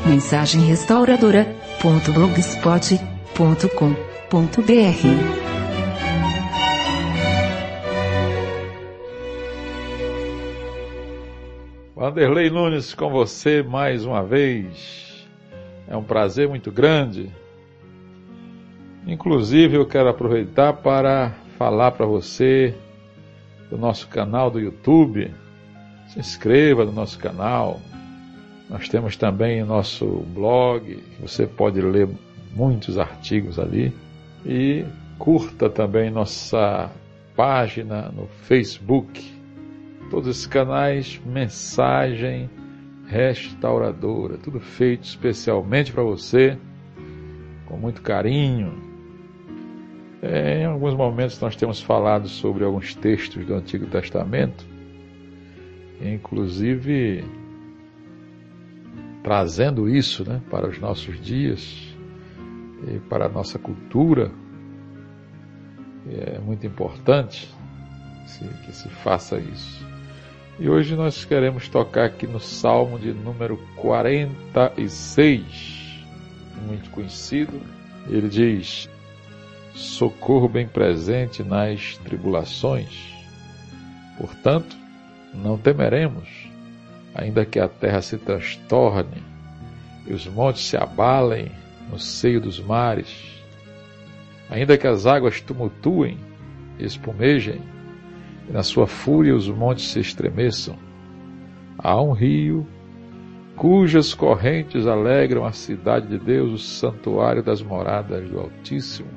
mensagemrestauradora.blogspot.com.br. Vanderlei Nunes com você mais uma vez. É um prazer muito grande. Inclusive eu quero aproveitar para falar para você do nosso canal do YouTube. Se inscreva no nosso canal. Nós temos também o nosso blog, você pode ler muitos artigos ali. E curta também nossa página no Facebook. Todos esses canais, Mensagem Restauradora, tudo feito especialmente para você, com muito carinho. Em alguns momentos nós temos falado sobre alguns textos do Antigo Testamento, inclusive trazendo isso, para os nossos dias e para a nossa cultura. É muito importante que se faça isso. E hoje nós queremos tocar aqui no Salmo de número 46, muito conhecido. Ele diz: socorro bem presente nas tribulações. Portanto, não temeremos, ainda que a terra se transtorne e os montes se abalem no seio dos mares, ainda que as águas tumultuem e espumejem, e na sua fúria os montes se estremeçam. Há um rio cujas correntes alegram a cidade de Deus, o santuário das moradas do Altíssimo.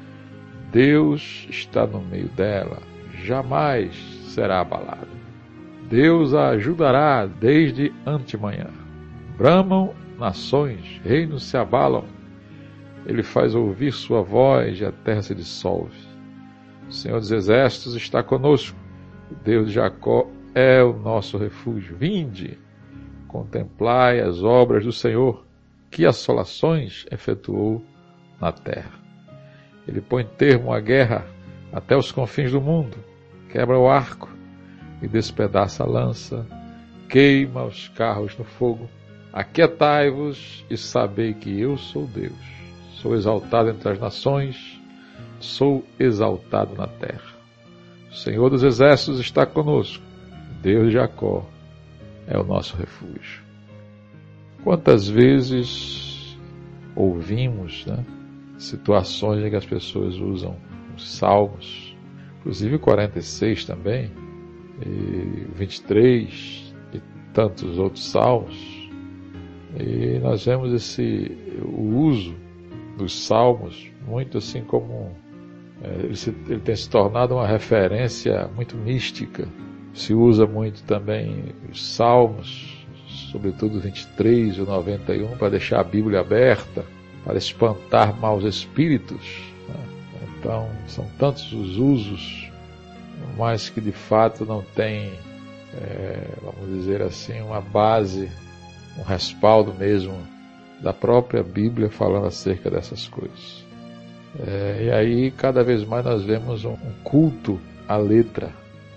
Deus está no meio dela, jamais será abalado. Deus a ajudará desde antemanhã. Bramam nações, reinos se abalam. Ele faz ouvir sua voz e a terra se dissolve. O Senhor dos Exércitos está conosco. O Deus de Jacó é o nosso refúgio. Vinde, contemplai as obras do Senhor, que assolações efetuou na terra. Ele põe termo à guerra até os confins do mundo, quebra o arco e despedaça a lança, queima os carros no fogo. Aquietai-vos e sabei que eu sou Deus. Sou exaltado entre as nações, sou exaltado na terra. O Senhor dos Exércitos está conosco. Deus de Jacó é o nosso refúgio. Quantas vezes ouvimos, situações em que as pessoas usam os salmos, inclusive 46 também, e 23 e tantos outros salmos, e nós vemos o uso dos salmos muito assim como ele tem se tornado uma referência muito mística. Se usa muito também os salmos, sobretudo o 23 e o 91, para deixar a Bíblia aberta, para espantar maus espíritos. Então, são tantos os usos, mas que de fato não tem, vamos dizer assim, uma base, um respaldo mesmo da própria Bíblia falando acerca dessas coisas. E aí, cada vez mais nós vemos um culto à letra.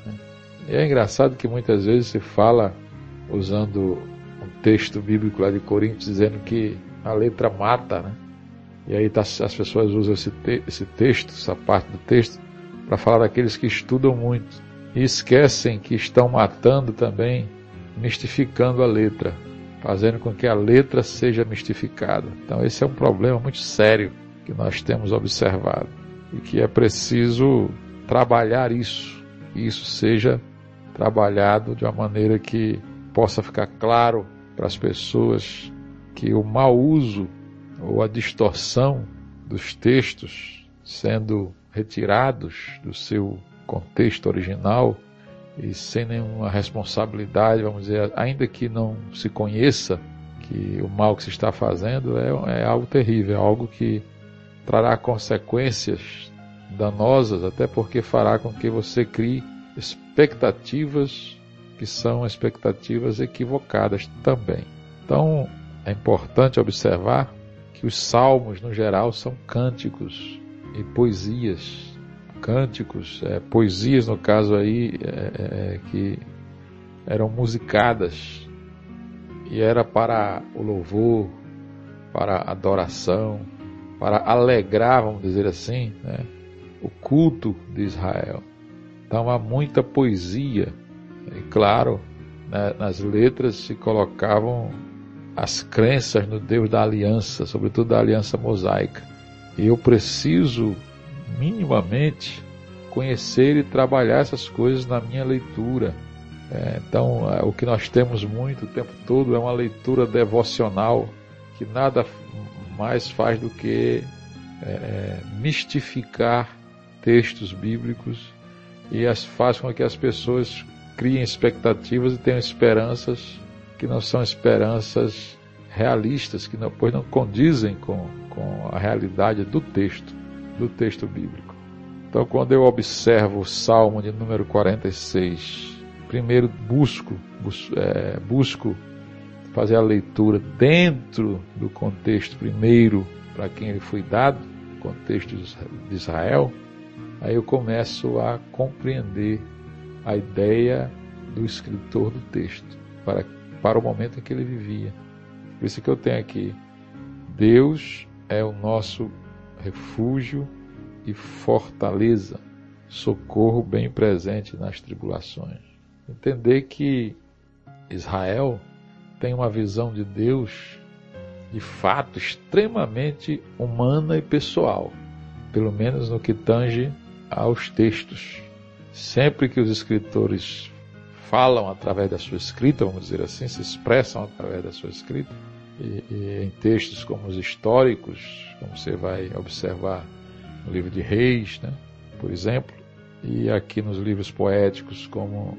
E é engraçado que muitas vezes se fala, usando um texto bíblico lá de Coríntios, dizendo que a letra mata, E aí as pessoas usam esse texto, essa parte do texto, para falar daqueles que estudam muito. E esquecem que estão matando também, mistificando a letra, fazendo com que a letra seja mistificada. Então esse é um problema muito sério que nós temos observado. E que é preciso trabalhar isso. E isso seja trabalhado de uma maneira que possa ficar claro para as pessoas que o mau uso ou a distorção dos textos sendo retirados do seu contexto original e sem nenhuma responsabilidade, vamos dizer, ainda que não se conheça que o mal que se está fazendo é algo terrível, é algo que trará consequências danosas, até porque fará com que você crie expectativas que são expectativas equivocadas também. Então, é importante observar que os salmos, no geral, são cânticos e poesias. Cânticos, poesias, no caso aí, que eram musicadas, e era para o louvor, para adoração, para alegrar, vamos dizer assim, né, o culto de Israel. Então há muita poesia, e claro, né, nas letras se colocavam as crenças no Deus da aliança, sobretudo da aliança mosaica. E eu preciso minimamente conhecer e trabalhar essas coisas na minha leitura. Então o que nós temos muito o tempo todo é uma leitura devocional que nada mais faz do que mistificar textos bíblicos e faz com que as pessoas criem expectativas e tenham esperanças que não são esperanças realistas, que pois não condizem com a realidade do texto bíblico. Então, quando eu observo o Salmo de número 46, primeiro busco fazer a leitura dentro do contexto primeiro para quem ele foi dado, contexto de Israel, aí eu começo a compreender a ideia do escritor do texto para o momento em que ele vivia. Por isso que eu tenho aqui: Deus é o nosso refúgio e fortaleza, socorro bem presente nas tribulações. Entender que Israel tem uma visão de Deus, de fato, extremamente humana e pessoal, pelo menos no que tange aos textos. Sempre que os escritores falam através da sua escrita, vamos dizer assim, se expressam através da sua escrita, e em textos como os históricos, como você vai observar no livro de Reis, né, por exemplo, e aqui nos livros poéticos como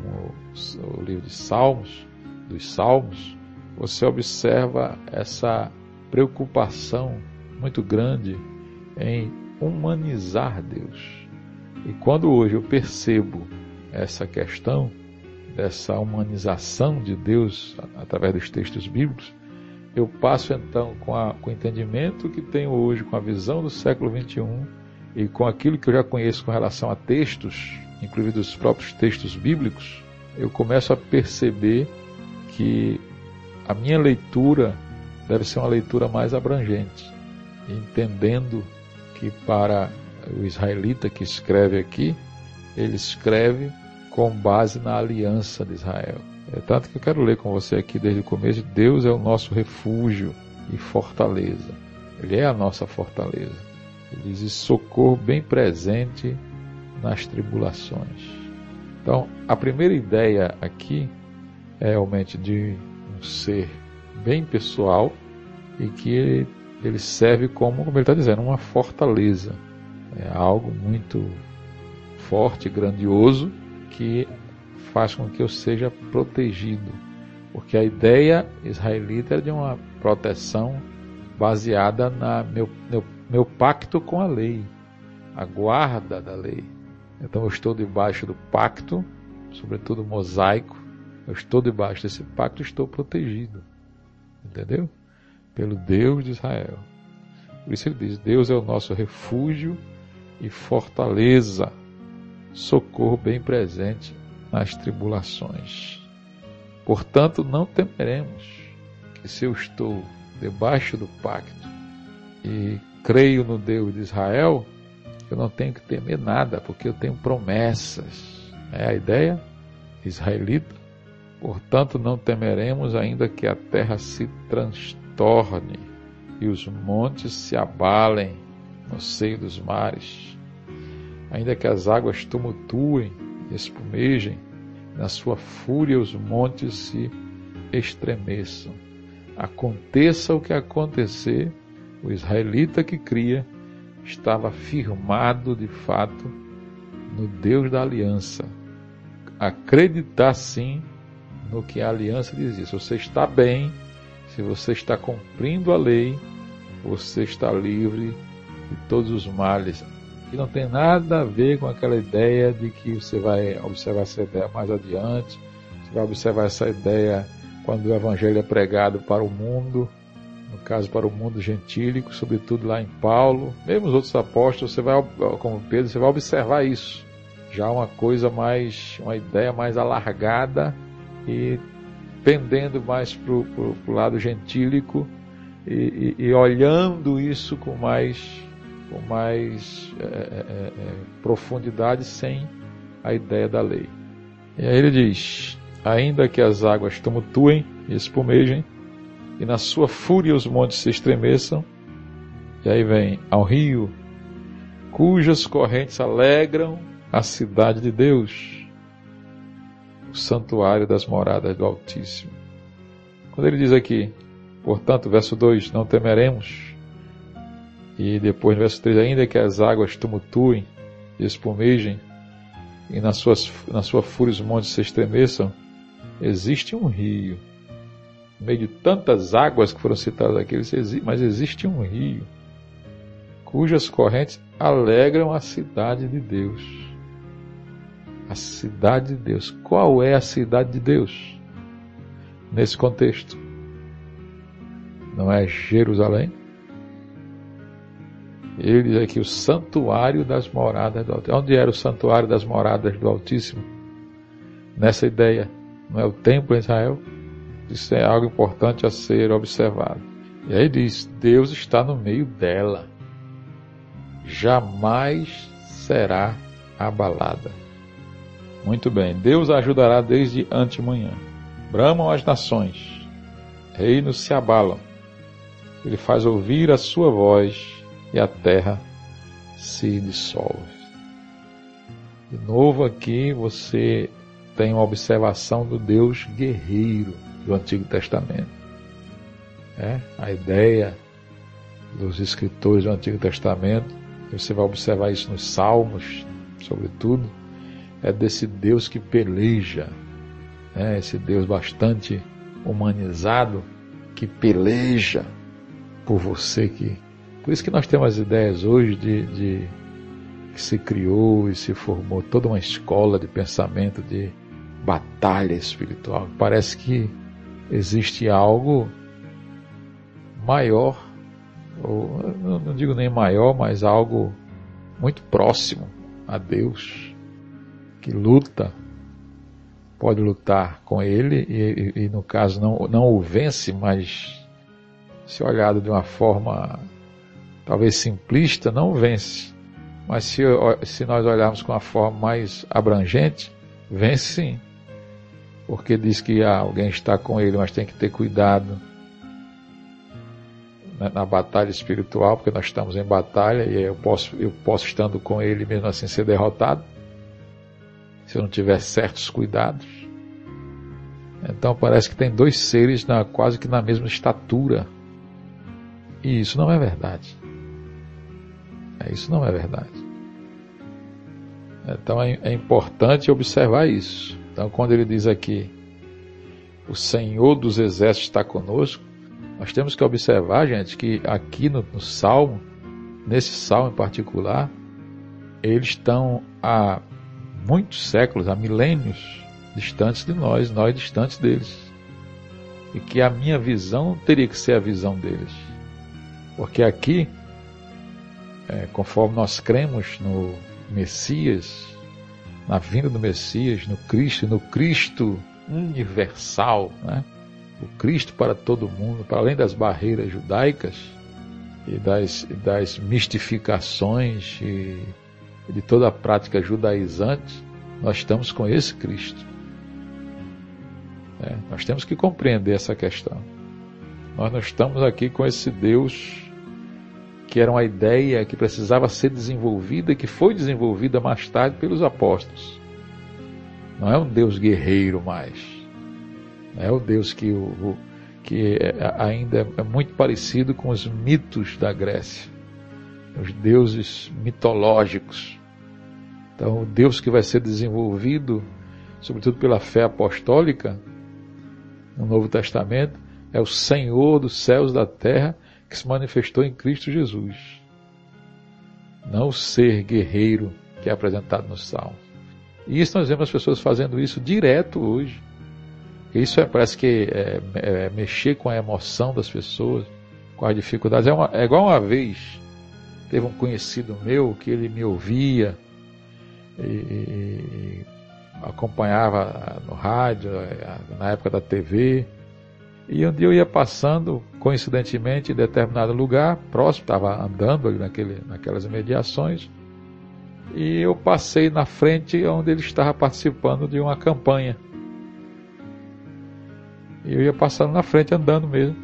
o livro de Salmos, dos Salmos, você observa essa preocupação muito grande em humanizar Deus. E quando hoje eu percebo essa questão dessa humanização de Deus através dos textos bíblicos, eu passo então com o entendimento que tenho hoje, com a visão do século XXI e com aquilo que eu já conheço com relação a textos, inclusive dos próprios textos bíblicos, eu começo a perceber que a minha leitura deve ser uma leitura mais abrangente, entendendo que para o israelita que escreve aqui, ele escreve com base na aliança de Israel. É tanto que eu quero ler com você aqui desde o começo: Deus é o nosso refúgio e fortaleza. Ele é a nossa fortaleza. Ele diz: socorro bem presente nas tribulações. Então, a primeira ideia aqui é realmente de um ser bem pessoal e que ele serve como ele está dizendo, uma fortaleza. É algo muito forte, grandioso, que faz com que eu seja protegido. Porque a ideia israelita é de uma proteção baseada no meu pacto com a lei, a guarda da lei. Então eu estou debaixo do pacto, sobretudo mosaico, eu estou debaixo desse pacto, estou protegido. Entendeu? Pelo Deus de Israel. Por isso ele diz: Deus é o nosso refúgio e fortaleza, socorro bem presente nas tribulações. Portanto, não temeremos, que se eu estou debaixo do pacto e creio no Deus de Israel, eu não tenho que temer nada, porque eu tenho promessas. É a ideia israelita. Portanto, não temeremos, ainda que a terra se transtorne e os montes se abalem no seio dos mares, ainda que as águas tumultuem e espumejem, na sua fúria os montes se estremeçam. Aconteça o que acontecer, o israelita que cria estava firmado de fato no Deus da aliança. Acreditar sim no que a aliança dizia. Se você está bem, se você está cumprindo a lei, você está livre de todos os males. E não tem nada a ver com aquela ideia de que você vai observar essa ideia mais adiante, você vai observar essa ideia quando o evangelho é pregado para o mundo, no caso para o mundo gentílico, sobretudo lá em Paulo, mesmo os outros apóstolos, você vai, como Pedro, você vai observar isso. Já uma ideia mais alargada e pendendo mais para o lado gentílico, e olhando isso com mais profundidade, sem a ideia da lei. E aí ele diz: ainda que as águas tumultuem e espumejem, e na sua fúria os montes se estremeçam, e aí vem ao rio, cujas correntes alegram a cidade de Deus, o santuário das moradas do Altíssimo. Quando ele diz aqui, portanto, verso 2, não temeremos, e depois no verso 3, ainda que as águas tumultuem e espumejem, e na sua fúria os montes se estremeçam, existe um rio. No meio de tantas águas que foram citadas aqui, mas existe um rio, cujas correntes alegram a cidade de Deus. A cidade de Deus. Qual é a cidade de Deus? Nesse contexto, não é Jerusalém? Ele diz aqui o santuário das moradas do Altíssimo. Onde era o santuário das moradas do Altíssimo? Nessa ideia, não é o templo em Israel? Isso é algo importante a ser observado. E aí diz, Deus está no meio dela, jamais será abalada. Muito bem, Deus a ajudará desde antemanhã. Bramam as nações, reinos se abalam. Ele faz ouvir a sua voz e a terra se dissolve. De novo aqui você tem uma observação do Deus guerreiro do Antigo Testamento. A ideia dos escritores do Antigo Testamento, você vai observar isso nos Salmos, sobretudo, é desse Deus que peleja, esse Deus bastante humanizado, que peleja por você. Por isso que nós temos as ideias hoje de que se criou e se formou toda uma escola de pensamento de batalha espiritual. Parece que existe algo maior, ou não digo nem maior, mas algo muito próximo a Deus, que luta, pode lutar com Ele e no caso não o vence, mas se olhado de uma forma talvez simplista, não vence. Mas se nós olharmos com uma forma mais abrangente, vence sim. Porque diz que alguém está com ele, mas tem que ter cuidado na batalha espiritual, porque nós estamos em batalha e eu posso estando com ele mesmo assim ser derrotado, se eu não tiver certos cuidados. Então parece que tem dois seres quase que na mesma estatura, e isso não é verdade. Isso não é verdade. Então é importante observar isso. Então quando ele diz aqui, o Senhor dos Exércitos está conosco, nós temos que observar, gente, que aqui no Salmo, nesse Salmo em particular, eles estão há muitos séculos, há milênios, distantes de nós distantes deles. E que a minha visão teria que ser a visão deles. Porque aqui, conforme nós cremos no Messias, na vinda do Messias, no Cristo universal, o Cristo para todo mundo, para além das barreiras judaicas e das mistificações e de toda a prática judaizante, nós estamos com esse Cristo. Nós temos que compreender essa questão. Nós não estamos aqui com esse Deus que era uma ideia que precisava ser desenvolvida e que foi desenvolvida mais tarde pelos apóstolos. Não é um Deus guerreiro mais. Não é o Deus que ainda é muito parecido com os mitos da Grécia, os deuses mitológicos. Então, o Deus que vai ser desenvolvido, sobretudo pela fé apostólica, no Novo Testamento, é o Senhor dos céus e da terra, que se manifestou em Cristo Jesus. Não o ser guerreiro que é apresentado no Salmo. E isso nós vemos as pessoas fazendo isso direto hoje. Isso parece que é mexer com a emoção das pessoas, com as dificuldades. É igual uma vez, teve um conhecido meu que ele me ouvia e acompanhava no rádio, na época da TV. E um dia eu ia passando coincidentemente, em determinado lugar, próximo, estava andando ali naquelas imediações, e eu passei na frente onde ele estava participando de uma campanha. E eu ia passando na frente, andando mesmo.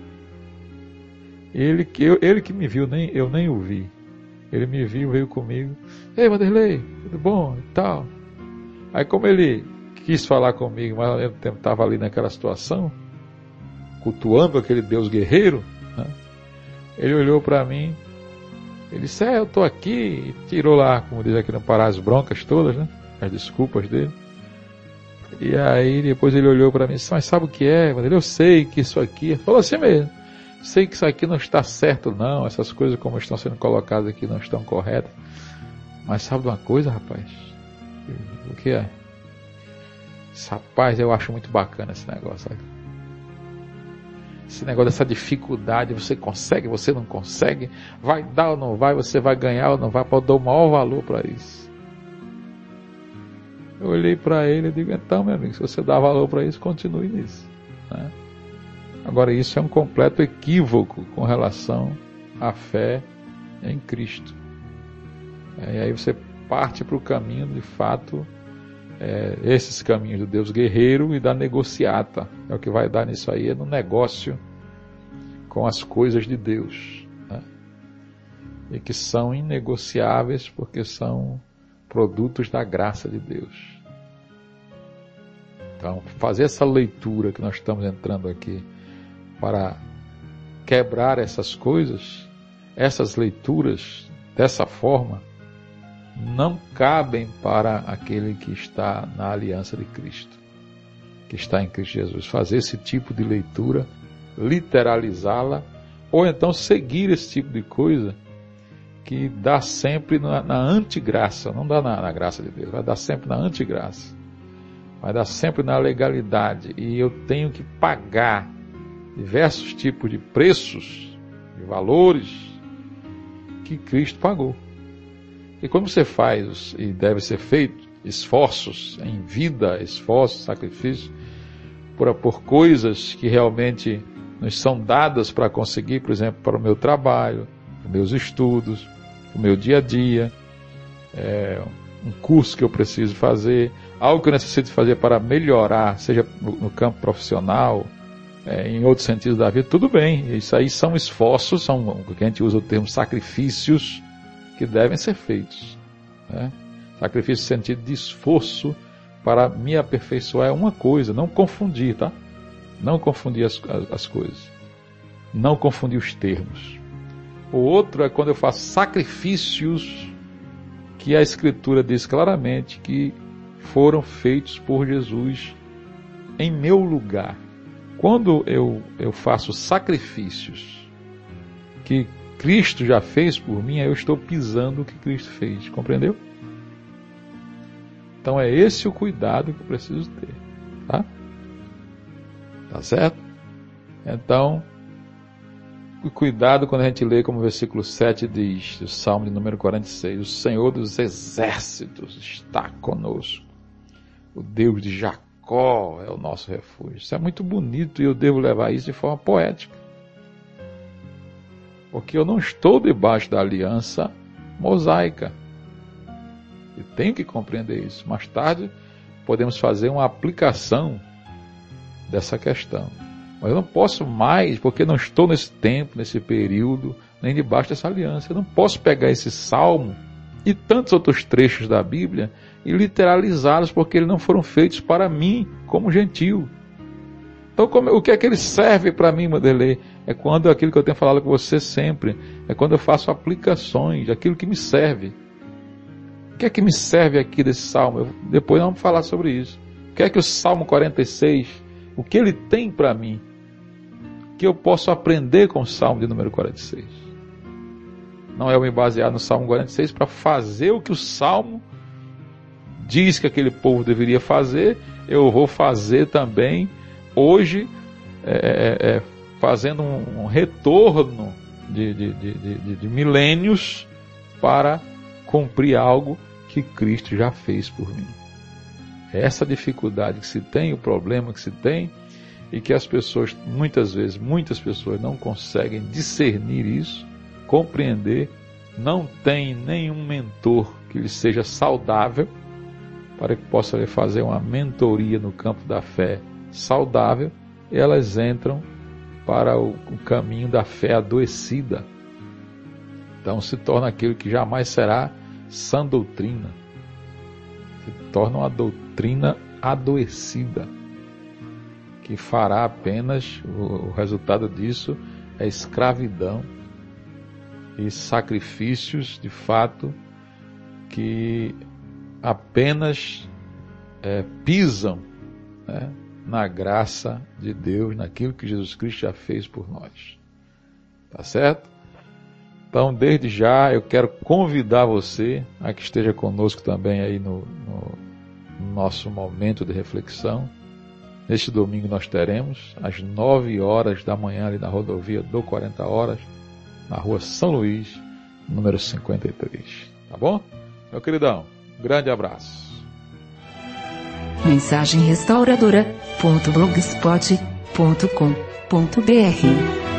Ele que me viu, eu nem o vi. Ele me viu, veio comigo. Ei, Vanderlei, tudo bom? E tal. Aí como ele quis falar comigo, mas ao mesmo tempo estava ali naquela situação, cultuando aquele Deus guerreiro, né? Ele olhou para mim, ele disse, eu estou aqui, e tirou lá, como diz aqui no Pará, as broncas todas, né? As desculpas dele. E aí depois ele olhou para mim e disse, mas sabe o que é, Vanderlei? Eu sei que isso aqui, falou assim mesmo, sei que isso aqui não está certo não, essas coisas como estão sendo colocadas aqui não estão corretas. Mas sabe de uma coisa, rapaz? O que é? Rapaz, eu acho muito bacana esse negócio, sabe? Esse negócio dessa dificuldade, você consegue, você não consegue, vai dar ou não vai, você vai ganhar ou não vai, eu dou o maior valor para isso. Eu olhei para ele e digo, então meu amigo, se você dá valor para isso, continue nisso, né? Agora isso é um completo equívoco com relação à fé em Cristo. E aí você parte para o caminho, de fato, esses caminhos do Deus guerreiro e da negociata. É o que vai dar nisso aí, é no negócio com as coisas de Deus, né? E que são inegociáveis porque são produtos da graça de Deus. Então, fazer essa leitura que nós estamos entrando aqui para quebrar essas coisas, essas leituras dessa forma, não cabem para aquele que está na aliança de Cristo, que está em Cristo Jesus. Fazer esse tipo de leitura, literalizá-la, ou então seguir esse tipo de coisa que dá sempre na antigraça, não dá na graça de Deus, vai dar sempre na antigraça, vai dar sempre na legalidade, e eu tenho que pagar diversos tipos de preços, de valores que Cristo pagou. E como você faz, e deve ser feito, esforços em vida, esforços, sacrifícios, por coisas que realmente nos são dadas para conseguir, por exemplo, para o meu trabalho, os meus estudos, o meu dia a dia, um curso que eu preciso fazer, algo que eu necessito fazer para melhorar, seja no campo profissional, em outros sentidos da vida, tudo bem, isso aí são esforços, são o que a gente usa o termo sacrifícios, que devem ser feitos, né? Sacrifício no sentido de esforço para me aperfeiçoar é uma coisa, não confundir, tá? Não confundir as coisas, não confundir os termos. O outro é quando eu faço sacrifícios que a Escritura diz claramente que foram feitos por Jesus em meu lugar. Quando eu faço sacrifícios que Cristo já fez por mim, aí eu estou pisando o que Cristo fez, compreendeu? Então é esse o cuidado que eu preciso ter, tá? Tá certo? Então, o cuidado quando a gente lê, como o versículo 7 diz, o Salmo de número 46, o Senhor dos exércitos está conosco, o Deus de Jacó é o nosso refúgio. Isso é muito bonito e eu devo levar isso de forma poética. Porque eu não estou debaixo da aliança mosaica. E tenho que compreender isso. Mais tarde podemos fazer uma aplicação dessa questão. Mas eu não posso mais, porque não estou nesse tempo, nesse período, nem debaixo dessa aliança. Eu não posso pegar esse salmo e tantos outros trechos da Bíblia e literalizá-los, porque eles não foram feitos para mim como gentio. Então, o que é que ele serve para mim, Vanderlei? É quando aquilo que eu tenho falado com você sempre, é quando eu faço aplicações, aquilo que me serve. O que é que me serve aqui desse salmo? Depois nós vamos falar sobre isso. O que é que o Salmo 46, o que ele tem para mim, que eu posso aprender com o Salmo de número 46? Não é eu me basear no Salmo 46 para fazer o que o Salmo diz que aquele povo deveria fazer, eu vou fazer também hoje, fazendo um retorno de milênios para cumprir algo que Cristo já fez por mim. Essa dificuldade que se tem, o problema que se tem, e que as pessoas, muitas pessoas não conseguem discernir isso, compreender, não tem nenhum mentor que lhe seja saudável, para que possa lhe fazer uma mentoria no campo da fé saudável, elas entram para o caminho da fé adoecida. Então se torna aquilo que jamais será sã doutrina. Se torna uma doutrina adoecida, que fará apenas, o resultado disso é escravidão e sacrifícios, de fato, que apenas pisam, né, na graça de Deus, naquilo que Jesus Cristo já fez por nós. Tá certo? Então, desde já, eu quero convidar você a que esteja conosco também aí no nosso momento de reflexão. Neste domingo nós teremos, às 9 horas da manhã, ali na rodovia do 40 Horas, na rua São Luís, número 53. Tá bom? Meu queridão, um grande abraço. Mensagemrestauradora.blogspot.com.br